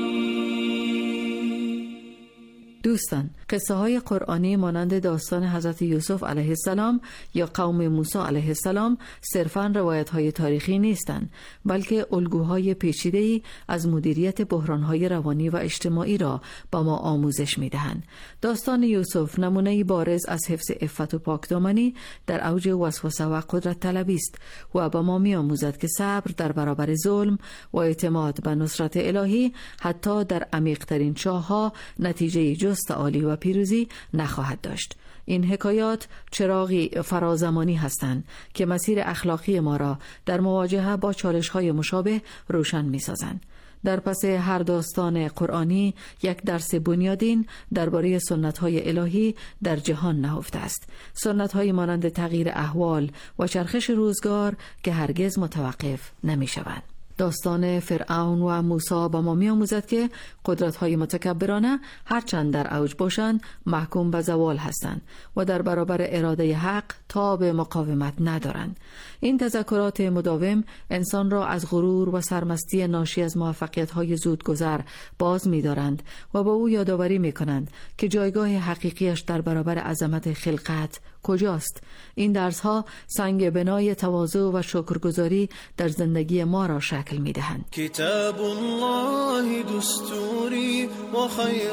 دوستان، قصه های قرآنی مانند داستان حضرت یوسف علیه السلام یا قوم موسی علیه السلام صرفاً روایت های تاریخی نیستند، بلکه الگوهای پیچیده‌ای از مدیریت بحران‌های روانی و اجتماعی را با ما آموزش می‌دهند. داستان یوسف نمونه‌ای بارز از حفظ عفت و پاکدامنی در اوج وسوسه و قدرت طلبی است و با ما می‌آموزد که صبر در برابر ظلم و اعتماد به نصرت الهی حتی در عمیق‌ترین چاه‌ها نتیجه جز تعالی و پیروزی نخواهد داشت. این حکایات چراغی فرازمانی هستند که مسیر اخلاقی ما را در مواجهه با چالش‌های مشابه روشن می‌سازند. در پس هر داستان قرآنی یک درس بنیادین درباره سنت‌های الهی در جهان نهفته است. سنت‌های مانند تغییر احوال و چرخش روزگار که هرگز متوقف نمی‌شوند. داستان فرعون و موسی با ما می‌آموزد که قدرت‌های متکبرانه هرچند در اوج باشند محکوم به زوال هستند و در برابر اراده حق تاب مقاومت ندارند. این تذکرات مداوم انسان را از غرور و سرمستی ناشی از موفقیت‌های زودگذر باز می‌دارند و با او یادآوری می‌کنند که جایگاه حقیقیش در برابر عظمت خلقت کجاست. این درس‌ها سنگ بنای تواضع و شکرگزاری در زندگی ما را شکل می‌دهند. کتاب الله دستوری و خیر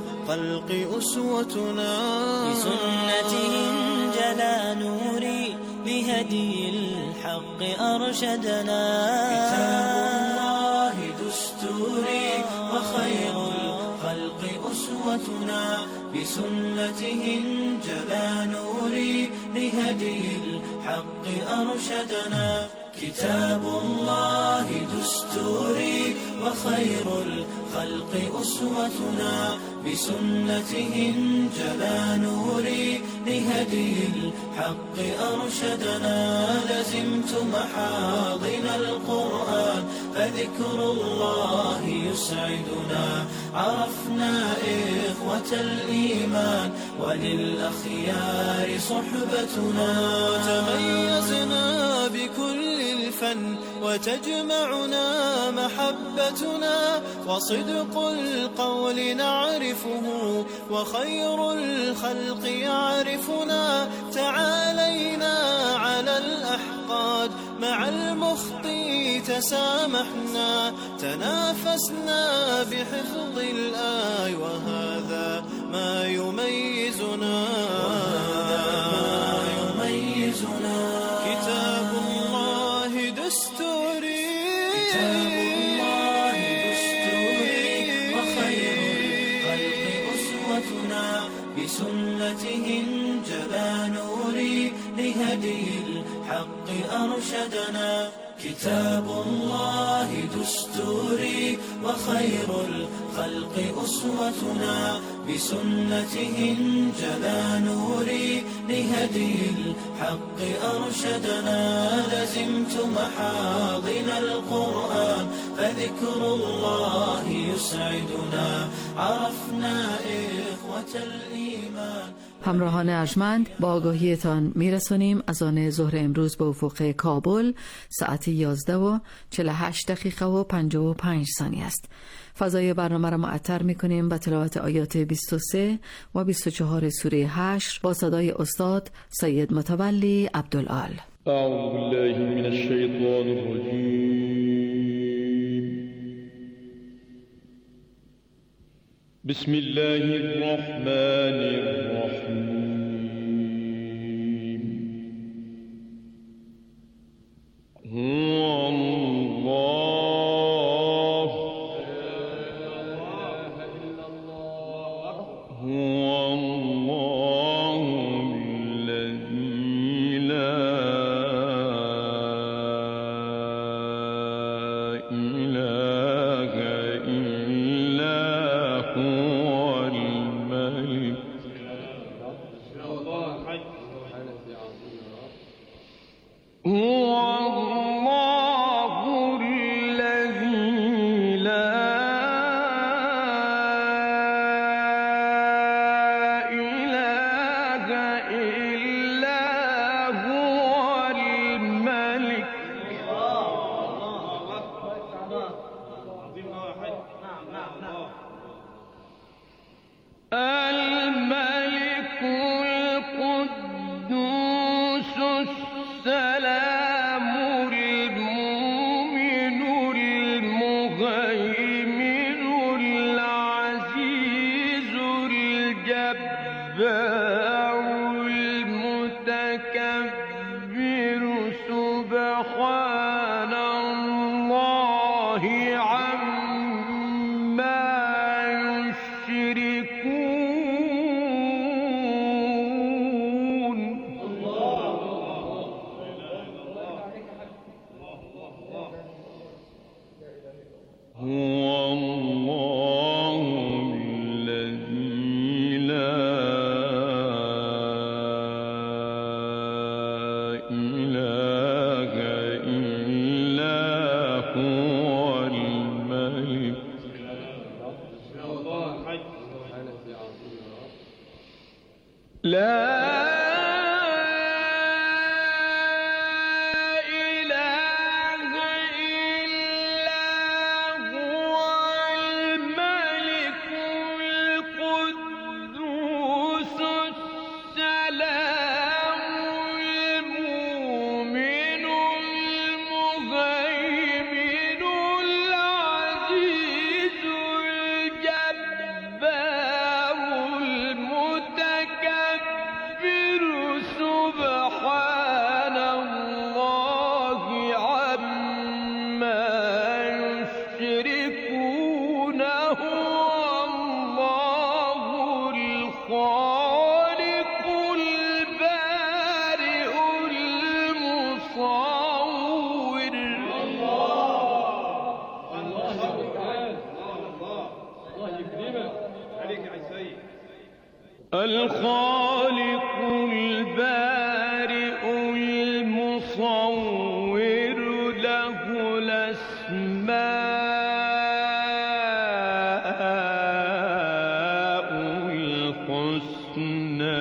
الخلق اسوتنا بسنته جلا نوری لهدی الحق ارشدنا کتاب الله دستوری و خیر الخلق اسوتنا بسنته جلا نوری لهدي الحق أرشدنا كتاب الله دستوري وخير الخلق أسوتنا بسنته جلا نوري لهدي الحق أرشدنا لزمت محاضن القرآن فذكر الله يسعدنا عرفنا إخوة الإيمان وللأخيار صحبتنا تميزنا بكل الفن وتجمعنا محبتنا وصدق القول نعرفه وخير الخلق يعرفنا تعالينا على الأحقاد مع المخطي تسامحنا تنافسنا بحفظ الآي وهذا ما يميزنا ما يميزنا كتاب الله دستوري كتاب الله دستوري وخير الخلق أسوتنا بسنته جلا نوري لهدي الحق أرشدنا كتاب الله دستوري وخير الخلق أسوتنا بسنته جلا نوري لهدي الحق أرشدنا لزمت محاضن القرآن فذكر الله يسعدنا عرفنا إخوة الإيمان. همراهان ارجمند، با آگاهیتان میرسونیم از آن ظهر امروز به افق کابل ساعت یازده و چهل و هشت دقیقه و پنجاه و پنج ثانیه است. فضای برنامه را معطر میکنیم به تلاوت آیات بیست و سه و بیست و چهار سوره حشر با صدای استاد سید متولی عبدالآل. اعوذ بالله من الشیطان الرجیم. بسم الله الرحمن الرحیم. هو الله هو الله الذي لا إله المتكبر سبحان الله عما يشركون. هو الله الذي لا إله إلا هو الملك لا الخالق البارئ المصور له الأسماء الحسنى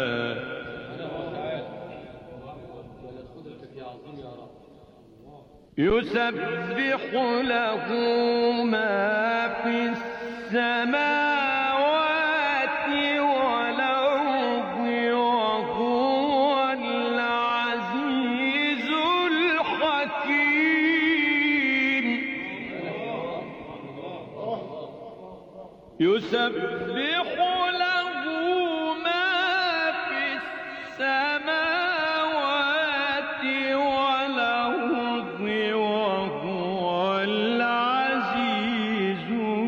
يسبح له ما في السماوات والأرض وهو العزيز الحكيم. يسبح له ما في السماوات والأرض وهو العزيز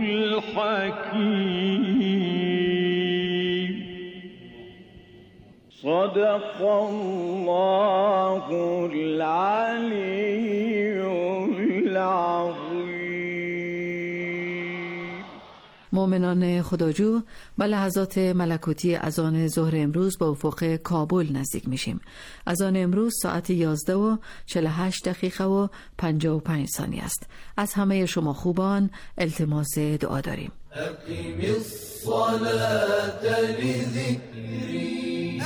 الحكيم. صدق الله العلي العظيم. مؤمنان خداجو و لحظات ملکوتی اذان ظهر امروز با افق کابل نزدیک میشیم. اذان امروز ساعت یازده و چهل و هشت دقیقه و پنجاه و پنج ثانیه است. از همه شما خوبان التماس دعا داریم. أقم الصلاة لذكري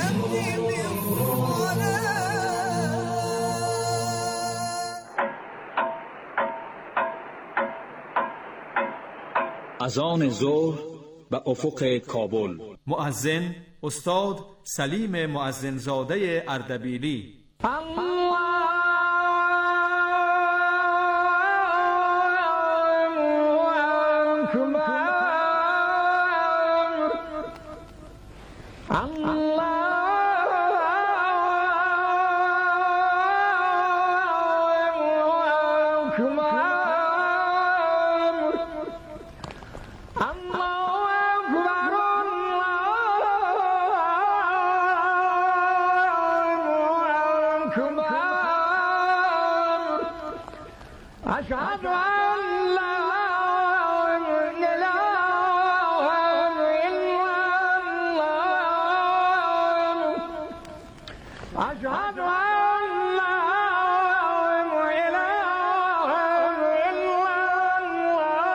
اذان ظهر و افق کابل. مؤذن استاد سلیم مؤذنزاده اردبیلی. أشهد أن لا إله إلا الله أشهد